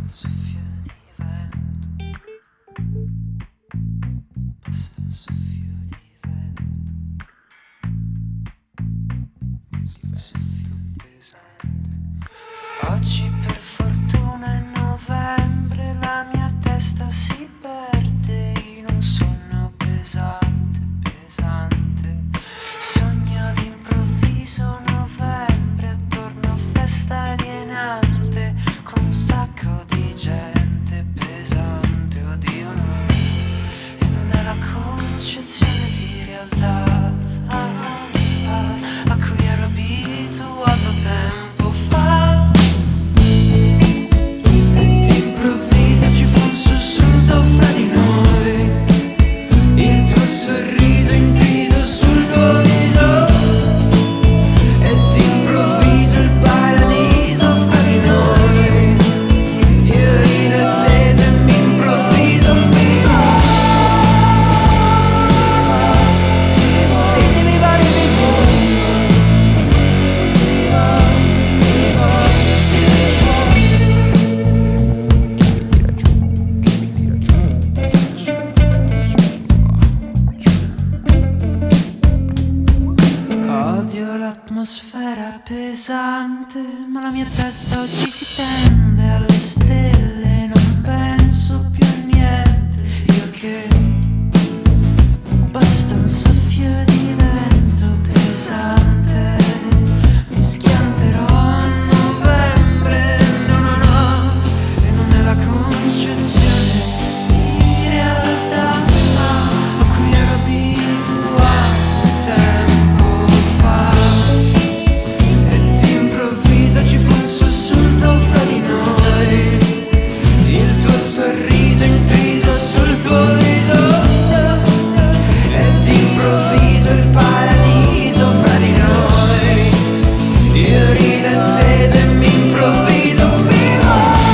un soffio di vento, basta un soffio di vento, basta un soffio pesante. Oggi per fortuna è novembre, la mia testa si perde in un sogno pesante, pesante. Sogno d'improvviso novembre, attorno a festa alienante, con un sacco di gente pesante, oddio no, e non è la concezione di realtà a cui ero abituato tempo fa. E d'improvviso ci fu un sussulto fra di noi, il tuo sorriso intriso sul tuo viso. E d'improvviso il paradiso fra di noi, io rido e teso e mi improvviso vivo. Vidi viva, vidi vivo. Odio l'atmosfera pesante, ma la mia testa oggi si tende alle stelle, non penso più a niente. Io che basta un soffio di vento pesante, mi schianterò a novembre, no no no, e non è la concezione di realtà a cui ero abituato tempo fa. E d'improvviso ci fu un sussulto fra di noi, il tuo sorriso intriso sul tuo viso. E d'improvviso il paradiso fra di noi, io rido e teso e mi improvviso vivo.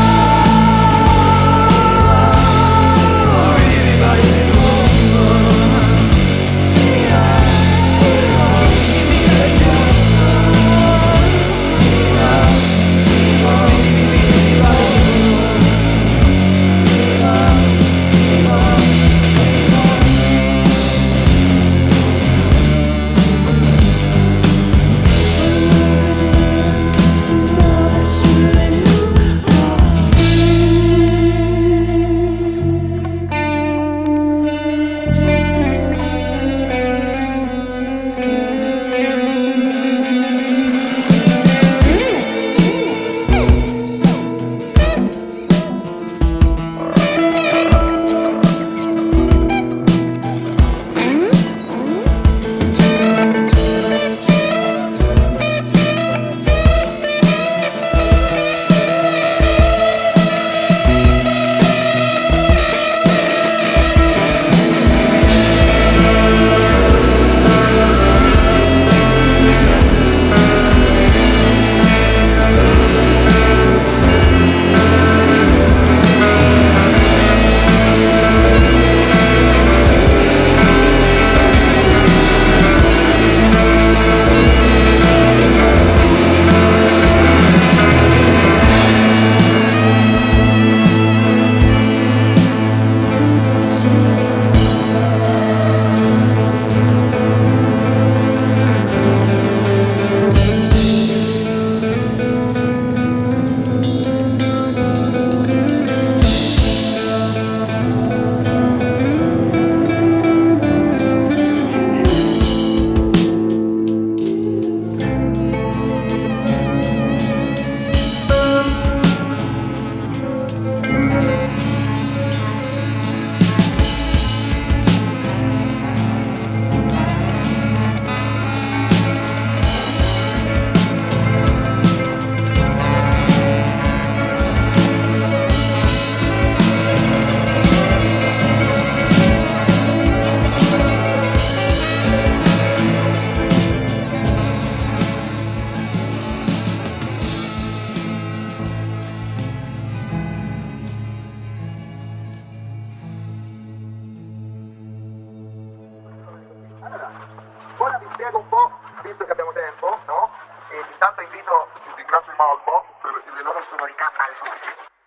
Ora vi spiego un po', visto che abbiamo tempo, no? E intanto invito, ti ringrazio il Malbo per le loro sonorità malvose.